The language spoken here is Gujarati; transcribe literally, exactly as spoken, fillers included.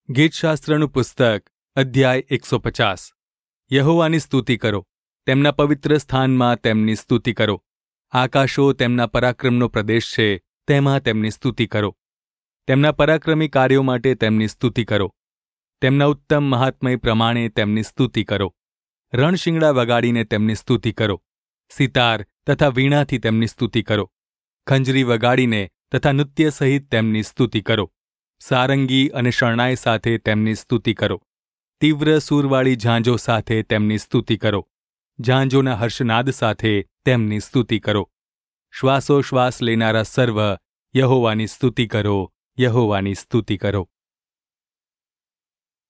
ગીતશાસ્ત્રનું પુસ્તક અધ્યાય એકસો પચાસ. યહોવાની સ્તુતિ કરો, તેમના પવિત્ર સ્થાનમાં તેમની સ્તુતિ કરો. આકાશો તેમના પરાક્રમનો પ્રદેશ છે, તેમાં તેમની સ્તુતિ કરો. તેમના પરાક્રમી કાર્યો માટે તેમની સ્તુતિ કરો. તેમના ઉત્તમ મહાત્મય પ્રમાણે તેમની સ્તુતિ કરો. રણશિંગડા વગાડીને તેમની સ્તુતિ કરો. સિતાર તથા વીણાથી તેમની સ્તુતિ કરો. ખંજરી વગાડીને તથા નૃત્ય સહિત તેમની સ્તુતિ કરો. સારંગી અને શરણાઈ સાથે તેમની સ્તુતિ કરો. તીવ્ર સૂરવાળી ઝાંઝો સાથે તેમની સ્તુતિ કરો. ઝાંઝોના હર્ષનાદ સાથે તેમની સ્તુતિ કરો. શ્વાસોશ્વાસ લેનારા સર્વ યહોવાની સ્તુતિ કરો, યહોવાની સ્તુતિ કરો.